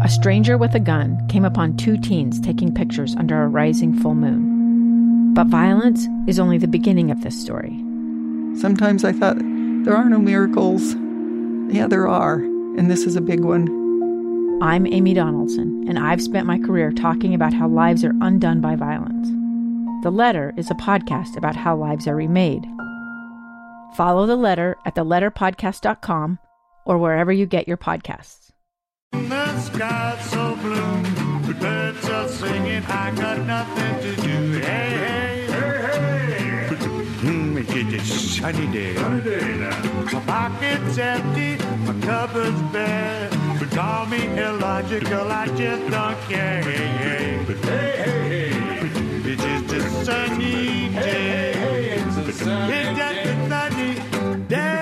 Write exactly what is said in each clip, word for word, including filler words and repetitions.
a stranger with a gun came upon two teens taking pictures under a rising full moon. But violence is only the beginning of this story. Sometimes I thought, there are no miracles. Yeah, there are, and this is a big one. I'm Amy Donaldson, and I've spent my career talking about how lives are undone by violence. The Letter is a podcast about how lives are remade. Follow The Letter at the letter podcast dot com or wherever you get your podcasts. The sky's so blue, the birds are singing, I got nothing to do. Hey, hey, hey, hey. Mm, it's a sunny day. Sunny day now. My pocket's empty, my cupboard's bare. But call me illogical, I just don't care. Hey, hey, hey, hey, hey. It's just a sunny day. Hey, hey, it's a sunny day. It's just a sunny day.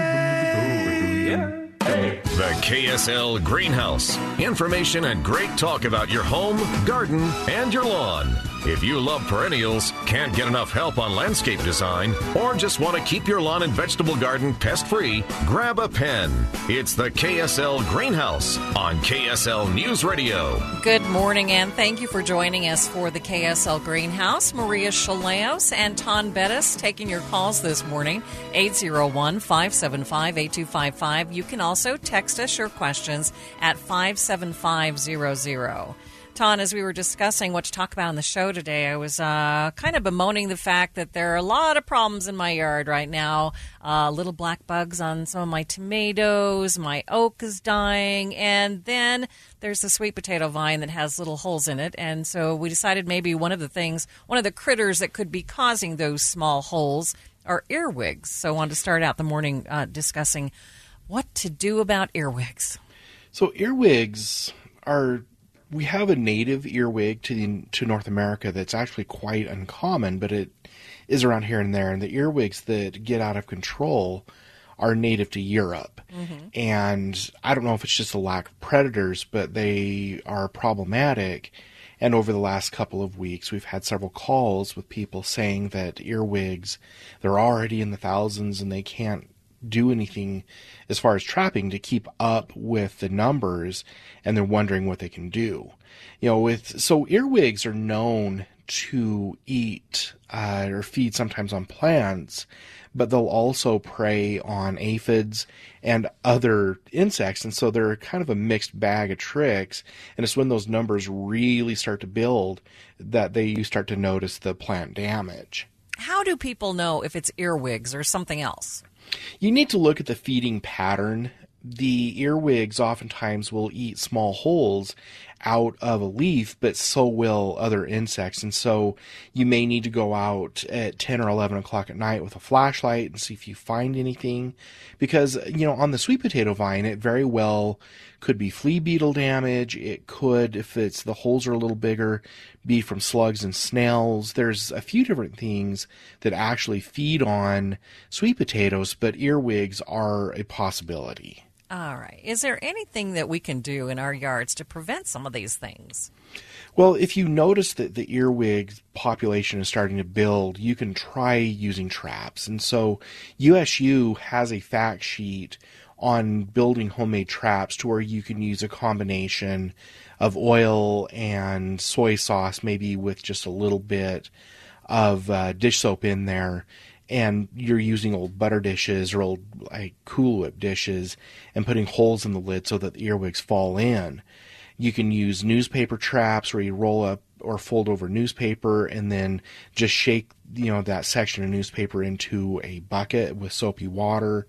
The K S L Greenhouse. Information and great talk about your home, garden, and your lawn. If you love perennials, can't get enough help on landscape design, or just want to keep your lawn and vegetable garden pest-free, grab a pen. It's the K S L Greenhouse on K S L News Radio. Good morning, and thank you for joining us for the K S L Greenhouse. Maria Chaleos and Ton Bettis taking your calls this morning, eight oh one, five seven five, eight two five five. You can also text us your questions at five seven five zero zero. Ton, as we were discussing what to talk about on the show today, I was uh, kind of bemoaning the fact that there are a lot of problems in my yard right now. Uh, little black bugs on some of my tomatoes, my oak is dying, and then there's the sweet potato vine that has little holes in it. And so we decided maybe one of the things, one of the critters that could be causing those small holes are earwigs. So I wanted to start out the morning uh, discussing what to do about earwigs. So earwigs are... We have a native earwig to the, to North America that's actually quite uncommon, but it is around here and there. And the earwigs that get out of control are native to Europe. Mm-hmm. And I don't know if it's just a lack of predators, but they are problematic. And over the last couple of weeks, we've had several calls with people saying that earwigs, they're already in the thousands and they can't do anything as far as trapping to keep up with the numbers, and they're wondering what they can do. You know, with so earwigs are known to eat uh, or feed sometimes on plants, but they'll also prey on aphids and other insects, and so they're kind of a mixed bag of tricks. And it's when those numbers really start to build that they you start to notice the plant damage. How do people know if it's earwigs or something else? You need to look at the feeding pattern. The earwigs oftentimes will eat small holes out of a leaf, but so will other insects. And so you may need to go out at ten or eleven o'clock at night with a flashlight and see if you find anything. Because, you know, on the sweet potato vine, it very well could be flea beetle damage. It could, if it's the holes are a little bigger, be from slugs and snails. There's a few different things that actually feed on sweet potatoes, but earwigs are a possibility. All right. Is there anything that we can do in our yards to prevent some of these things? Well, if you notice that the earwig population is starting to build, you can try using traps. And so U S U has a fact sheet on building homemade traps to where you can use a combination of oil and soy sauce, maybe with just a little bit of uh, dish soap in there. And you're using old butter dishes or old like Cool Whip dishes and putting holes in the lid so that the earwigs fall in. You can use newspaper traps where you roll up or fold over newspaper and then just shake, you know, that section of newspaper into a bucket with soapy water.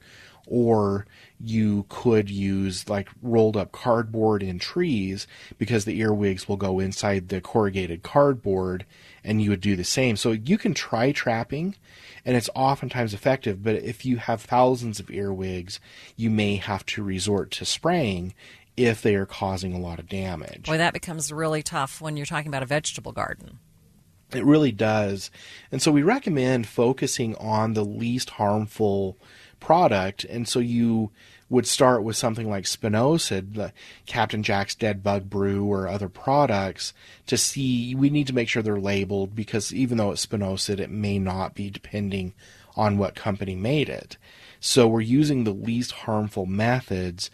Or you could use like rolled up cardboard in trees because the earwigs will go inside the corrugated cardboard, and you would do the same. So you can try trapping, and it's oftentimes effective, but if you have thousands of earwigs, you may have to resort to spraying if they are causing a lot of damage. Boy, that becomes really tough when you're talking about a vegetable garden. It really does. And so we recommend focusing on the least harmful product, and so you would start with something like spinosad, the Captain Jack's Dead Bug Brew, or other products to see. We need to make sure they're labeled because even though it's spinosad, it may not be depending on what company made it. So we're using the least harmful methods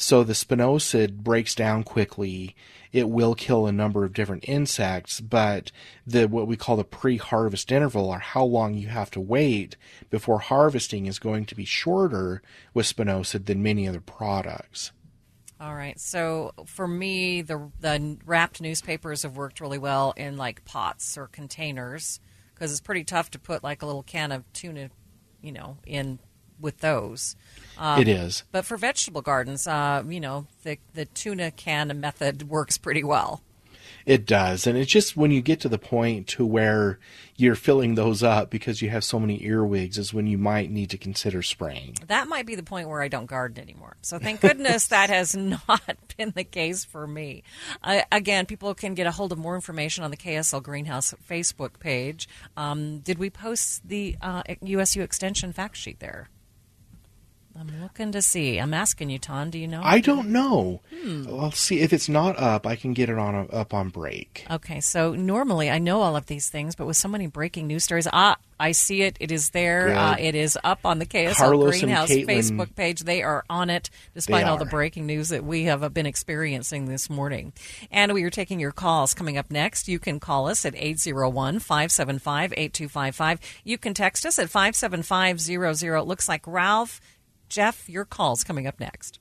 So the spinosad breaks down quickly. It will kill a number of different insects, but the what we call the pre-harvest interval, or how long you have to wait before harvesting, is going to be shorter with spinosad than many other products. All right. So for me, the the wrapped newspapers have worked really well in like pots or containers, because it's pretty tough to put like a little can of tuna, you know, in with those. Um, it is. But for vegetable gardens, uh, you know, the the tuna can method works pretty well. It does. And it's just when you get to the point to where you're filling those up because you have so many earwigs is when you might need to consider spraying. That might be the point where I don't garden anymore. So thank goodness that has not been the case for me. Uh, again, people can get a hold of more information on the K S L Greenhouse Facebook page. Um, did we post the uh, U S U Extension fact sheet there? I'm looking to see. I'm asking you, Ton. Do you know? I don't know. Hmm. I'll see if it's not up. I can get it on a, up on break. Okay, so normally I know all of these things, but with so many breaking news stories, ah, I see it. It is there. Uh, it is up on the K S L Carlos Greenhouse and Caitlin, Facebook page. They are on it, despite all the are. breaking news that we have been experiencing this morning. And we are taking your calls. Coming up next, you can call us at eight zero one, five seven five, eight two five five. You can text us at five seven five zero zero. It looks like Ralph. Jeff, your call's coming up next.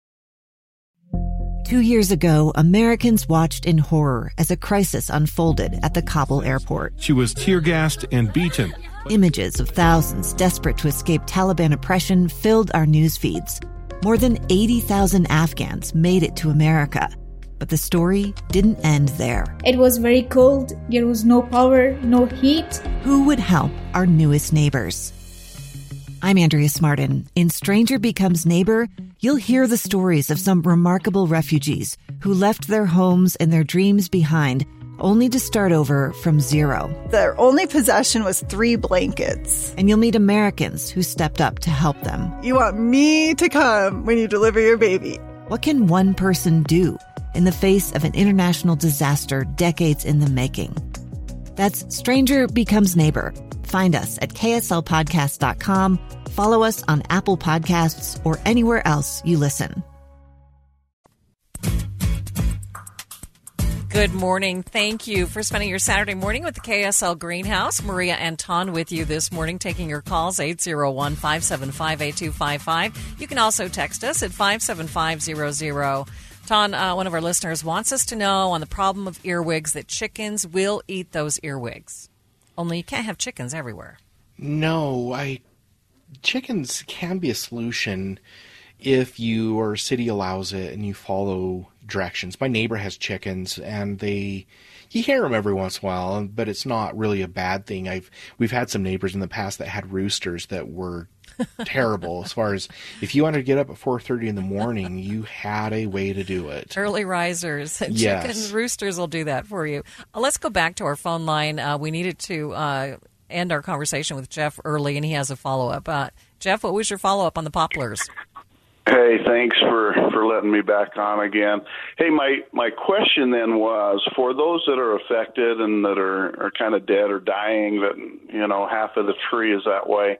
Two years ago, Americans watched in horror as a crisis unfolded at the Kabul airport. She was tear-gassed and beaten. Images of thousands desperate to escape Taliban oppression filled our news feeds. More than eighty thousand Afghans made it to America. But the story didn't end there. It was very cold. There was no power, no heat. Who would help our newest neighbors? I'm Andrea Smartin. In Stranger Becomes Neighbor, you'll hear the stories of some remarkable refugees who left their homes and their dreams behind, only to start over from zero. Their only possession was three blankets. And you'll meet Americans who stepped up to help them. You want me to come when you deliver your baby. What can one person do in the face of an international disaster decades in the making? That's Stranger Becomes Neighbor. Find us at K S L podcast dot com. Follow us on Apple Podcasts or anywhere else you listen. Good morning. Thank you for spending your Saturday morning with the K S L Greenhouse. Maria and Ton with you this morning, taking your calls, eight zero one, five seven five, eight two five five. You can also text us at five seven five zero zero. Ton, uh, one of our listeners, wants us to know on the problem of earwigs that chickens will eat those earwigs. Only you can't have chickens everywhere. No, I chickens can be a solution if your city allows it and you follow directions. My neighbor has chickens, and they you hear them every once in a while, but it's not really a bad thing. I've we've had some neighbors in the past that had roosters that were terrible as far as if you wanted to get up at four thirty in the morning, you had a way to do it. Early risers. Yes. Chicken roosters will do that for you. Uh, let's go back to our phone line. Uh, we needed to uh, end our conversation with Jeff early, and he has a follow-up. Uh, Jeff, what was your follow-up on the poplars? Hey, thanks for, for letting me back on again. Hey, my, my question then was, for those that are affected and that are, are kind of dead or dying, that, you know, half of the tree is that way,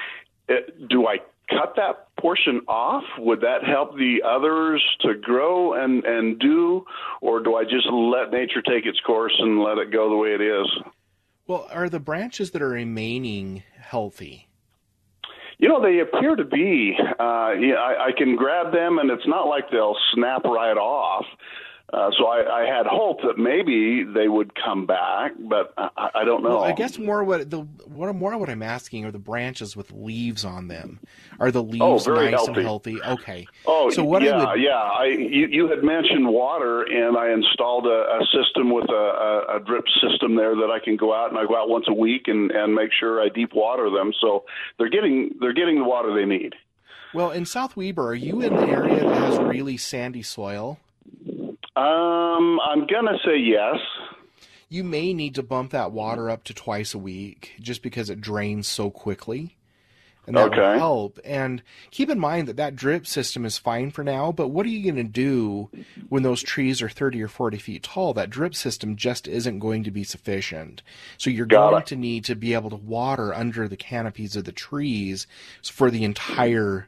it, do I cut that portion off? Would that help the others to grow and, and do, or do I just let nature take its course and let it go the way it is? Well, are the branches that are remaining healthy? You know, they appear to be. Uh, yeah, I, I can grab them, and it's not like they'll snap right off. Uh, so I, I had hope that maybe they would come back, but I, I don't know. Well, I guess more what the what more what I'm asking are the branches with leaves on them. Are the leaves oh, very nice healthy. and healthy? Okay. Oh, so what yeah, I would... yeah. I you, you had mentioned water, and I installed a, a system with a, a, a drip system there that I can go out and I go out once a week and, and make sure I deep water them, so they're getting they're getting the water they need. Well, in South Weber, are you in the area that has really sandy soil? Um, I'm going to say yes. You may need to bump that water up to twice a week just because it drains so quickly. And that okay. will help. And keep in mind that that drip system is fine for now, but what are you going to do when those trees are thirty or forty feet tall? That drip system just isn't going to be sufficient. So you're Got going it. to need to be able to water under the canopies of the trees for the entire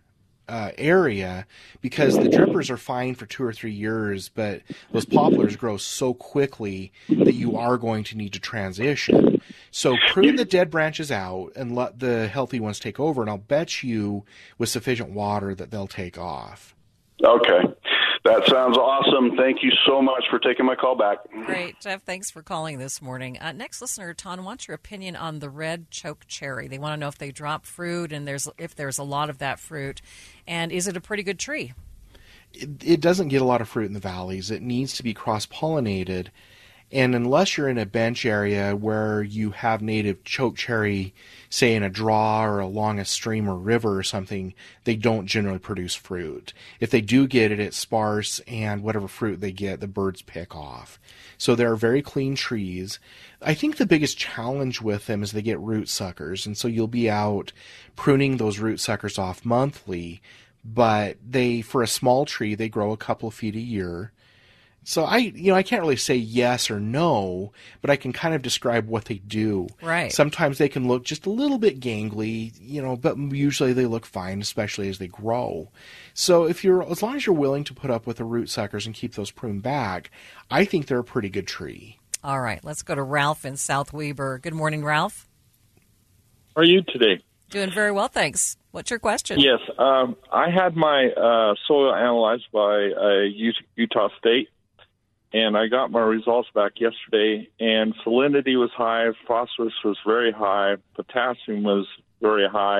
uh, area, because the drippers are fine for two or three years, but those poplars grow so quickly that you are going to need to transition. So prune the dead branches out and let the healthy ones take over, and I'll bet you with sufficient water that they'll take off. Okay. That sounds awesome. Thank you so much for taking my call back. Great, Jeff. Thanks for calling this morning. Uh, next listener, Ton, wants your opinion on the red choke cherry. They want to know if they drop fruit and there's if there's a lot of that fruit, and is it a pretty good tree? It, it doesn't get a lot of fruit in the valleys. It needs to be cross-pollinated, and unless you're in a bench area where you have native choke cherry, say in a draw or along a stream or river or something, they don't generally produce fruit. If they do get it, it's sparse, and whatever fruit they get, the birds pick off. So they're very clean trees. I think the biggest challenge with them is they get root suckers, and so you'll be out pruning those root suckers off monthly, but they, for a small tree, they grow a couple of feet a year. So I, you know, I can't really say yes or no, but I can kind of describe what they do. Right. Sometimes they can look just a little bit gangly, you know, but usually they look fine, especially as they grow. So if you're, as long as you're willing to put up with the root suckers and keep those pruned back, I think they're a pretty good tree. All right, let's go to Ralph in South Weber. Good morning, Ralph. How are you today? Doing very well, thanks. What's your question? Yes, um, I had my uh, soil analyzed by uh, Utah State. And I got my results back yesterday, and salinity was high, phosphorus was very high, potassium was very high.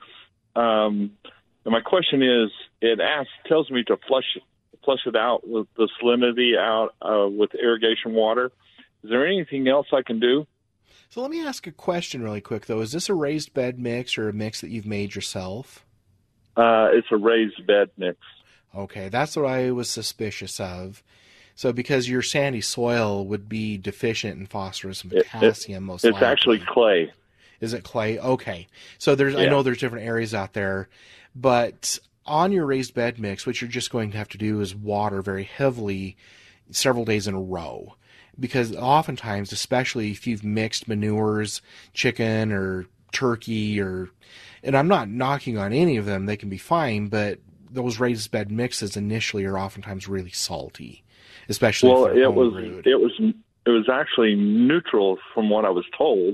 Um, and my question is, it asks, tells me to flush flush it out with the salinity out uh, with irrigation water. Is there anything else I can do? So let me ask a question really quick, though. Is this a raised bed mix or a mix that you've made yourself? Uh, it's a raised bed mix. Okay, that's what I was suspicious of. So because your sandy soil would be deficient in phosphorus and potassium, it, it, most it's likely. It's actually clay. Is it clay? Okay. So there's, yeah. I know there's different areas out there, but on your raised bed mix, what you're just going to have to do is water very heavily several days in a row. Because oftentimes, especially if you've mixed manures, chicken or turkey, or, and I'm not knocking on any of them, they can be fine, but those raised bed mixes initially are oftentimes really salty. Especially well, if it was brewed. it was it was actually neutral from what I was told,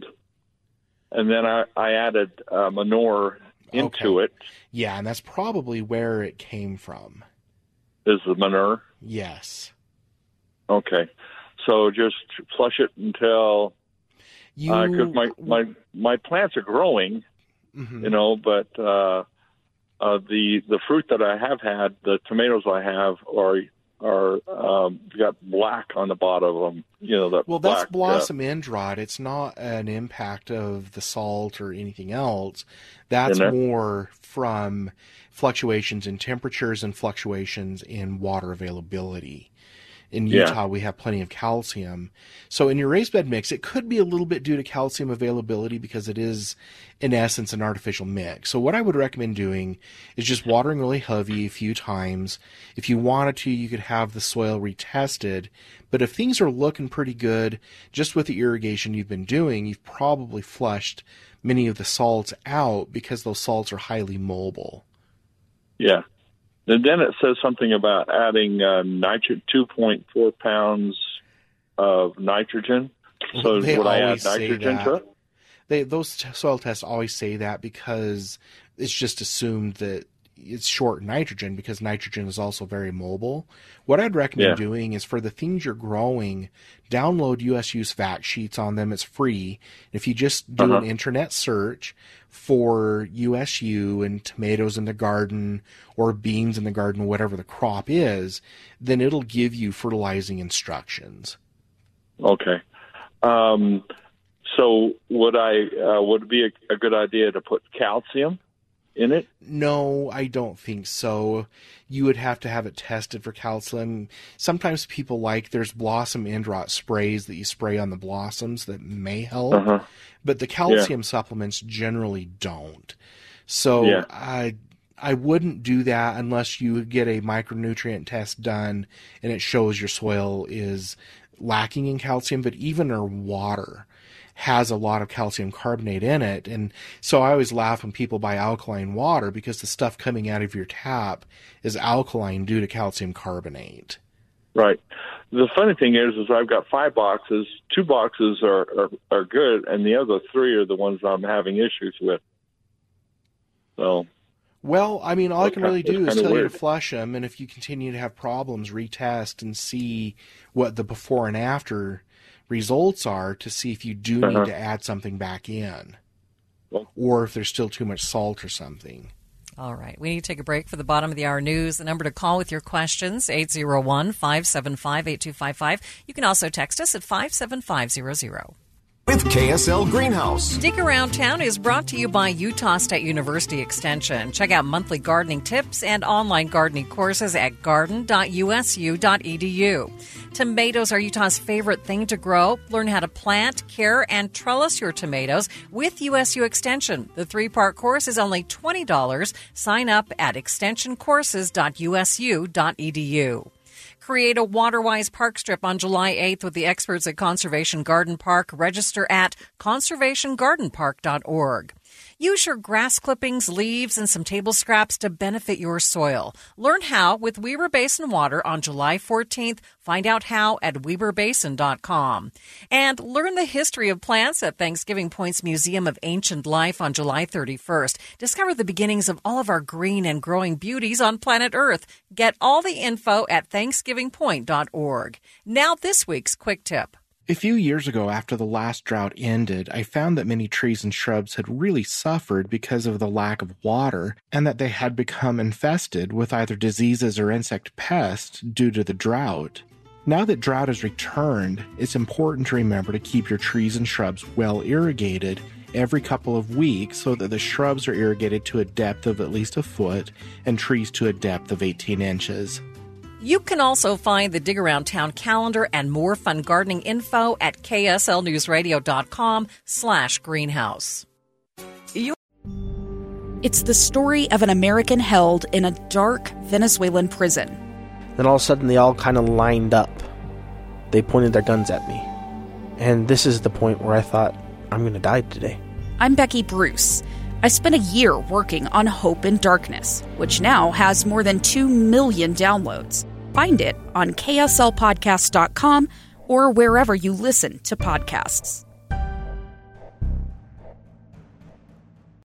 and then I, I added uh, manure into okay. it. Yeah, and that's probably where it came from. Is the manure? Yes. Okay, so just flush it until you because uh, my my my plants are growing, mm-hmm. you know, but uh, uh, the the fruit that I have had, the tomatoes I have are. are um, got black on the bottom of them. You know, that well, black, that's blossom uh, end rot. It's not an impact of the salt or anything else. That's more from fluctuations in temperatures and fluctuations in water availability. In Utah, yeah. we have plenty of calcium. So in your raised bed mix, it could be a little bit due to calcium availability because it is, in essence, an artificial mix. So what I would recommend doing is just watering really heavy a few times. If you wanted to, you could have the soil retested. But if things are looking pretty good, just with the irrigation you've been doing, you've probably flushed many of the salts out because those salts are highly mobile. Yeah. And then it says something about adding uh, nitro- two point four pounds of nitrogen. So they would I add say nitrogen that. to it? They, those t- soil tests always say that because it's just assumed that it's short nitrogen because nitrogen is also very mobile. What I'd recommend yeah. doing is for the things you're growing, download U S U's fact sheets on them. It's free. If you just do uh-huh. an internet search for U S U and tomatoes in the garden or beans in the garden, whatever the crop is, then it'll give you fertilizing instructions. Okay. Um, so would I uh, would it be a, a good idea to put calcium in it? No, I don't think so. You would have to have it tested for calcium. Sometimes people like, there's blossom end rot sprays that you spray on the blossoms that may help, uh-huh. but the calcium yeah. supplements generally don't. So yeah. I I wouldn't do that unless you get a micronutrient test done and it shows your soil is lacking in calcium, but even our water has a lot of calcium carbonate in it. And so I always laugh when people buy alkaline water because the stuff coming out of your tap is alkaline due to calcium carbonate. Right. The funny thing is, is I've got five boxes. Two boxes are, are, are good, and the other three are the ones I'm having issues with. So... Well, I mean, all I can really do is tell weird. you to flush them, and if you continue to have problems, retest and see what the before and after results are to see if you do uh-huh. need to add something back in, well, or if there's still too much salt or something. All right. We need to take a break for the bottom of the hour news. The number to call with your questions, eight zero one, five seven five, eight two five five. You can also text us at five seven five zero zero. With K S L Greenhouse. Dig Around Town is brought to you by Utah State University Extension. Check out monthly gardening tips and online gardening courses at garden dot u s u dot e d u. Tomatoes are Utah's favorite thing to grow. Learn how to plant, care, and trellis your tomatoes with U S U Extension. The three-part course is only twenty dollars. Sign up at extension courses dot u s u dot e d u. Create a water-wise park strip on July eighth with the experts at Conservation Garden Park. Register at conservation garden park dot org. Use your grass clippings, leaves, and some table scraps to benefit your soil. Learn how with Weber Basin Water on July fourteenth. Find out how at weber basin dot com. And learn the history of plants at Thanksgiving Point's Museum of Ancient Life on July thirty-first. Discover the beginnings of all of our green and growing beauties on planet Earth. Get all the info at thanksgiving point dot org. Now this week's quick tip. A few years ago, after the last drought ended, I found that many trees and shrubs had really suffered because of the lack of water, and that they had become infested with either diseases or insect pests due to the drought. Now that drought has returned, it's important to remember to keep your trees and shrubs well irrigated every couple of weeks so that the shrubs are irrigated to a depth of at least a foot and trees to a depth of eighteen inches. You can also find the Dig Around Town calendar and more fun gardening info at k s l news radio dot com slash greenhouse. It's the story of an American held in a dark Venezuelan prison. Then all of a sudden they all kind of lined up. They pointed their guns at me. And this is the point where I thought, I'm going to die today. I'm Becky Bruce. I spent a year working on Hope in Darkness, which now has more than two million downloads. Find it on k s l podcast dot com or wherever you listen to podcasts.